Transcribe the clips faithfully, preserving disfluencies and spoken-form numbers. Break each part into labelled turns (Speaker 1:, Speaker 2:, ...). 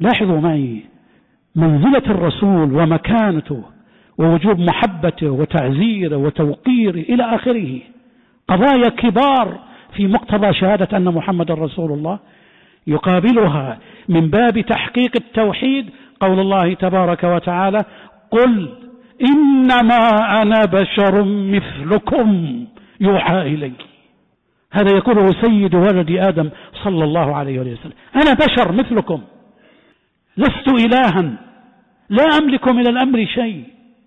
Speaker 1: لاحظوا معي منزلة الرسول ومكانته ووجوب محبته وتعزيره وتوقيره إلى آخره، قضايا كبار في مقتضى شهادة أن محمد رسول الله. يقابلها من باب تحقيق التوحيد قول الله تبارك وتعالى: قل إنما أنا بشر مثلكم يوحى إلي. هذا يقوله سيد ولد آدم صلى الله عليه وسلم: أنا بشر مثلكم، لست إلها، لا أملك من الأمر شيء.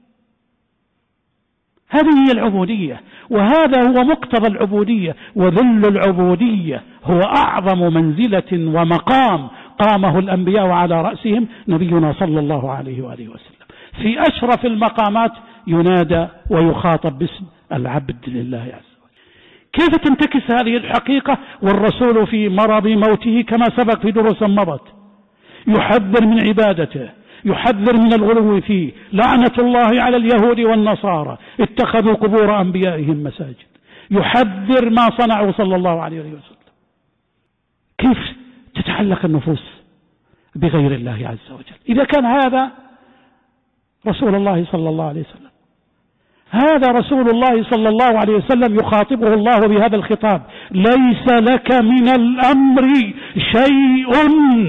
Speaker 1: هذه هي العبودية، وهذا هو مقتضى العبودية، وذل العبودية هو أعظم منزلة ومقام قامه الأنبياء على رأسهم نبينا صلى الله عليه وآله وسلم. في أشرف المقامات ينادى ويخاطب باسم العبد لله عز وجل. كيف تنتكس هذه الحقيقة والرسول في مرض موته كما سبق في دروس مضت يحذر من عبادته، يحذر من الغلو فيه، لعنة الله على اليهود والنصارى اتخذوا قبور أنبيائهم مساجد، يحذر ما صنعوا صلى الله عليه وسلم. كيف تتعلق النفوس بغير الله عز وجل إذا كان هذا رسول الله صلى الله عليه وسلم؟ هذا رسول الله صلى الله عليه وسلم يخاطبه الله بهذا الخطاب: ليس لك من الأمر شيء.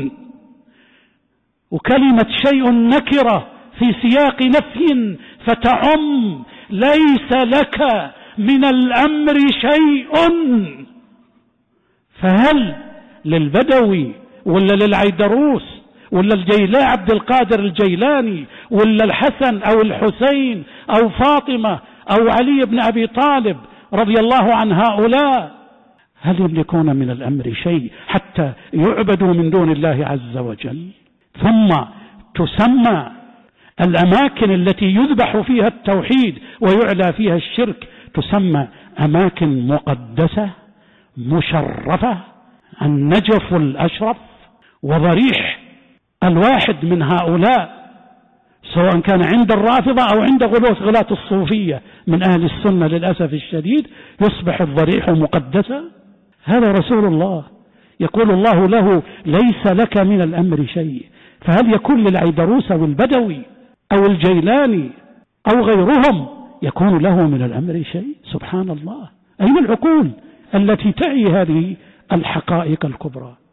Speaker 1: وكلمة شيء نكرة في سياق نفي فتعم، ليس لك من الأمر شيء. فهل للبدوي ولا للعيدروس ولا الجيلاني عبد القادر الجيلاني ولا الحسن أو الحسين أو فاطمة أو علي بن أبي طالب رضي الله عن هؤلاء، هل يملكون من الأمر شيء حتى يعبدوا من دون الله عز وجل؟ ثم تسمى الأماكن التي يذبح فيها التوحيد ويعلى فيها الشرك تسمى أماكن مقدسة مشرفة، النجف الأشرف. وضريح الواحد من هؤلاء سواء كان عند الرافضة أو عند غلاة الصوفية من أهل السنة للأسف الشديد يصبح الضريح مقدسا. هذا رسول الله يقول الله له: ليس لك من الأمر شيء. فهل يكون للعيدروس أو البدوي أو الجيلاني أو غيرهم يكون له من الأمر شيء؟ سبحان الله. أين العقول التي تعي هذه الحقائق الكبرى؟